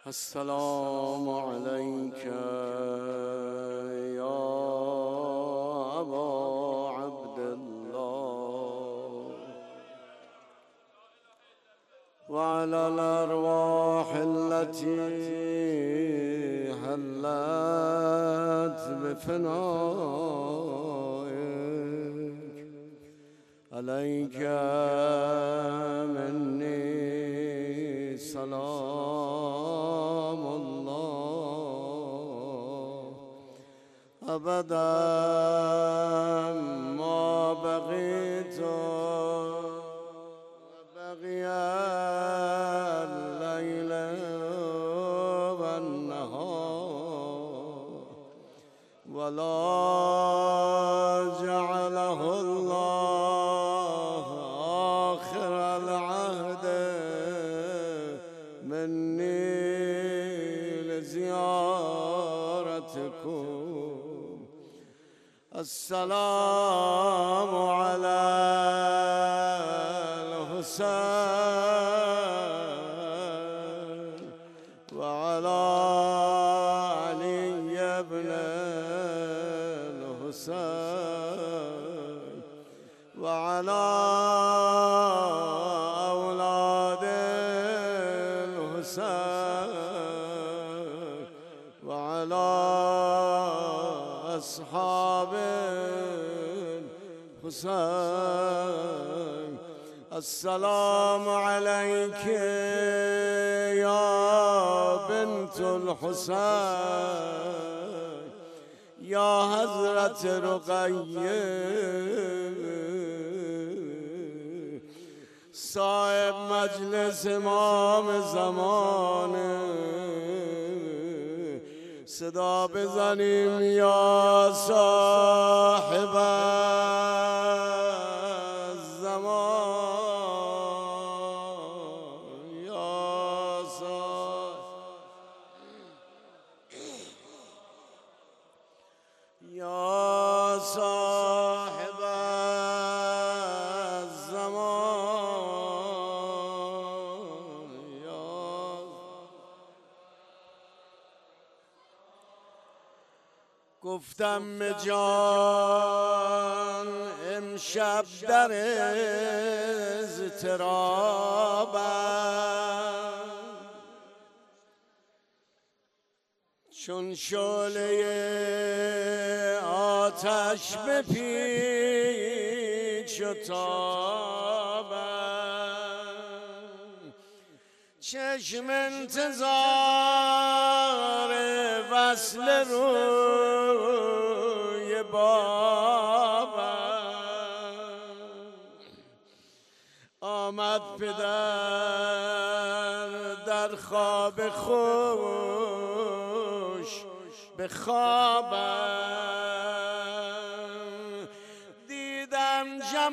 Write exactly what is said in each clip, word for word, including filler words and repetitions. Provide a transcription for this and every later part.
السلام عليك يا أبا عبد الله وعلى الأرواح التي هلت بفنائك عليك مني سلام الله أبدا ما بقيت بقي الليل والنهار ولا جعله الله آخر العهد مني لزيارتكم. السلام على الحسين وعلى علي بن الحسين وعلى أولاد الحسين وعلى أصحاب الحسين. السلام عليك يا بنت الحسين يا حضرة رقية صاحب مجلس امام زمانه. صدا بزنیم یا صاحب الزمان یا صاحب یا صاحب الزمان یا گفتم به جان امشب در اضطرابم چون شعله آتش به پیچ و تابم چشم انتظار وصل روی بابم. آمد پدر در خواب خوش به خوابم دیدم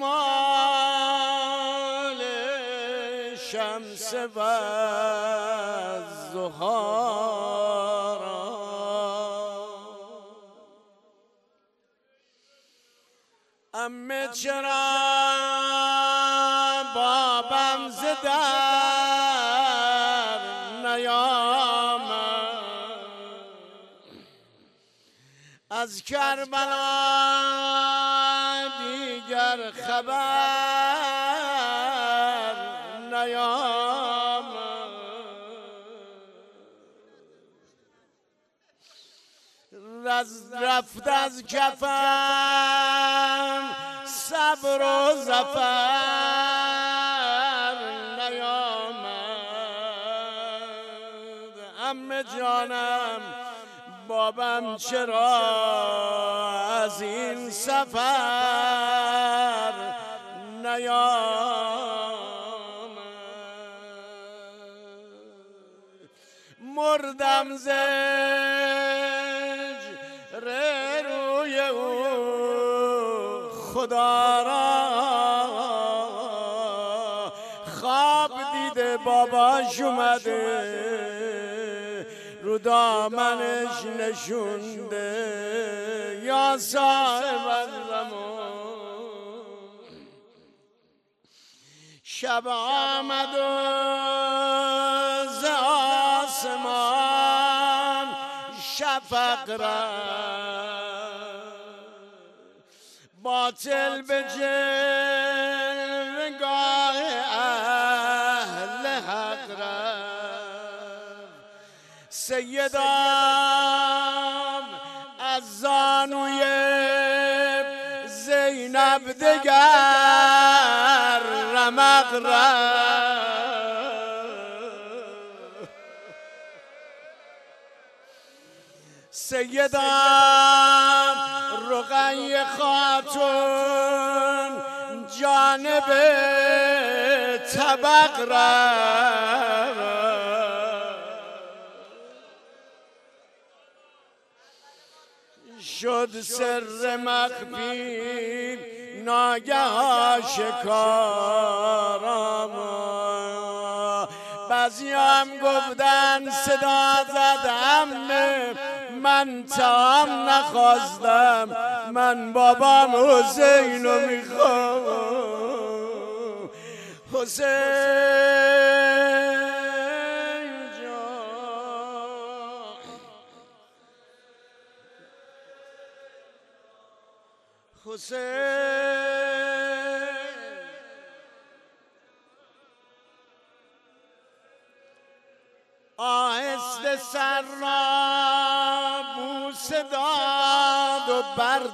جمال شمس والضحی امه چرا بابم ز در نیامد از کربلا دیگر خبر نیامد رفت از کفم صبر و ظفر نیامد. عمه جانم بابم چرا از این سفر نیامد. مردم ز روی او خدا را خواب دیده باباش اومده رو دامنش نشونده یا صاحب الزمان. شب آمد و ز آسمان شفق رفت باطل به جلوگاه اهل حق رفت سیدم از زانوی زینب دگر رمق رفت سیدم رقیه خاتون جانب طبق رفت شد سر مخفی ناگه آشکارم بعضیم گفتن صدا زدم من تام نخواستم من بابام حسینو میخوام حسین جان حسین آهسته سر را بوسه داد و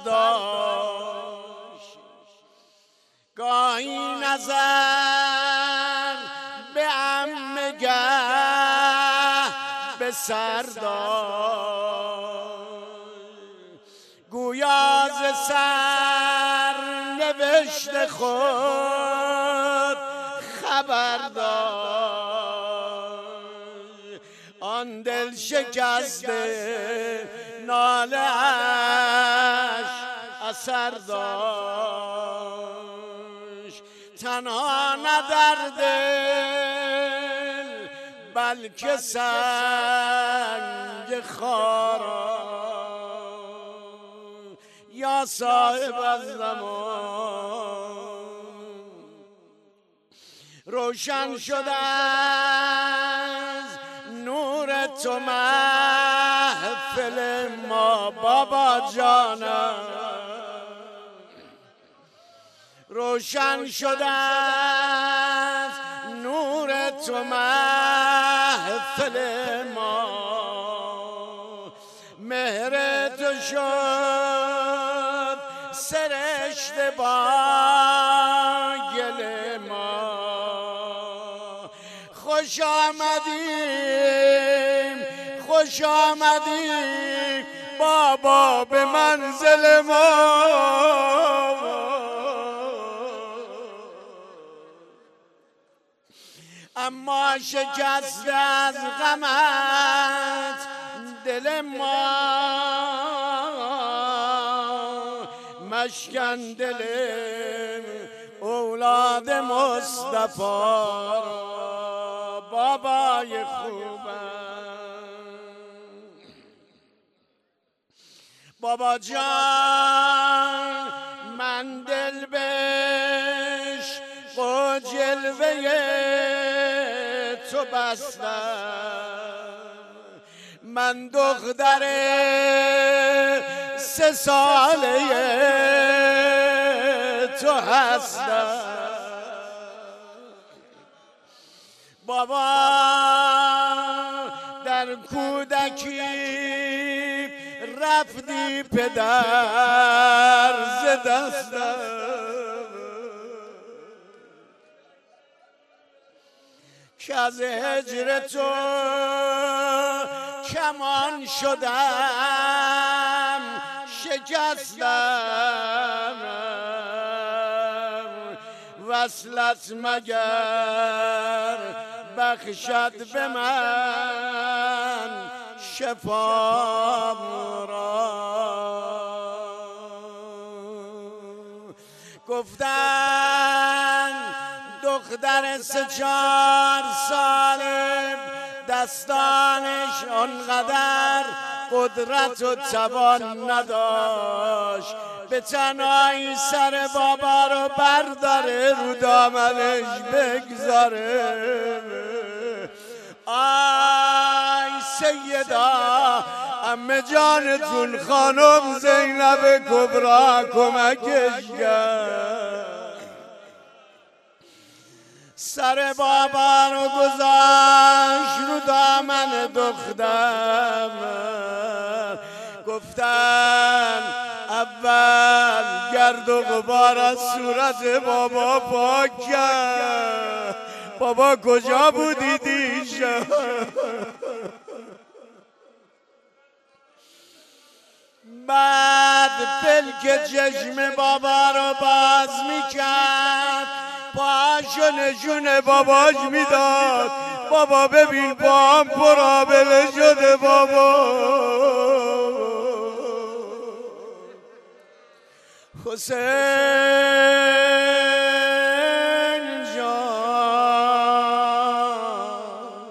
برداشت گاهی نظر به عمگه به سر داشت گویا ز سر نوشت خود خبر داشت آن دل شکسته ناله اش اثر داشت تنها نه در دل بلکه سنگ خارا یا صاحب الزمان روشن شده از نور تو محفل ما بابا جانم روشن شده از نور تو محفل ما مهر تو شد سرشته با گل ما خوش آمدیم خوش آمدیم بابا به منزل ما اما شکست از غمت دل ما مشکن دل اولاد مصطفی بابای خوبم بابا جان من دل بش و جلوه تو بستم من دختر سه ساله تو هستم بابا در کودکی رفتی پدر ز دستم که از هجر تو کمان شدم شکستم وصلت مگر بخشد به من شفا را گفتن دختر سه چار ساله دستانش آنقدر قدرت و توان نداشت به تنهایی سر بابا رو برداره رو دامنش بگذاره آی سیدا امه جانتون خانم زینب کبرا کمکش کرد. سر بابا رو گذاشت رو دامن دخترم، گفتن اول گرد و غبار از صورت بابا پاک کرد. بابا کجا بودی دیشب؟ بعد پلک چشم بابا رو باز میکرد، پاشو نشون باباش میداد. بابا ببین پام پرآبله شده بابا. حسین جان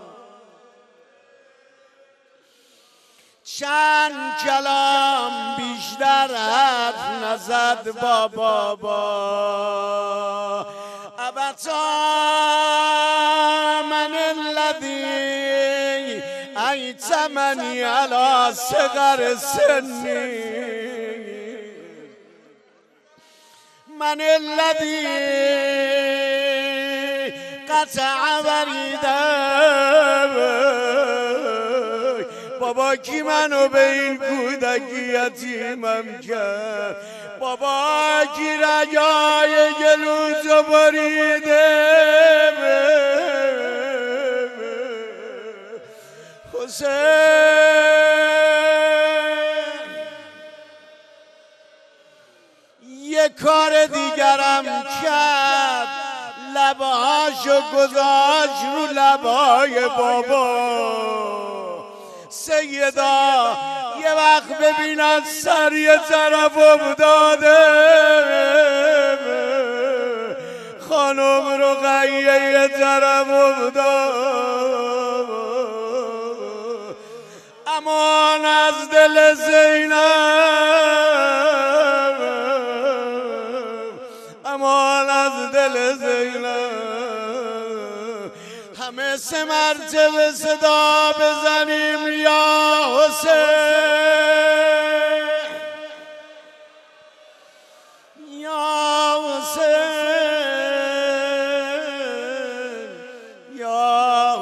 چند کلام بیشتر حرف نزد با بابا. ابتا من الذی ایتمنی علی صغر سنی، من الذی قطع وریدم. بابا کی منو به این کودکی یتیمم کرد؟ بابا کی رجای گلوزو بریده؟ حسین یه کار دیگرم کرد، لبهاشو گذاشت رو لبهای بابا. سیدا یه وقت ببینن سر یه طرف افتاده، خانم رقیه یه طرف افتاد. امان از دل زینب، امان از دل زینب. همه سه مرتبه صدا بزنیم یا حسین، یا حسین، یا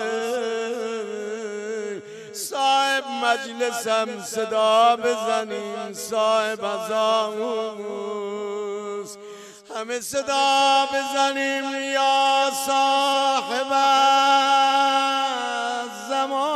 حسین. صاحب مجلسم صدا بزنیم، صاحب ازاموس همه صدا بزنیم یا صاحب الزمان.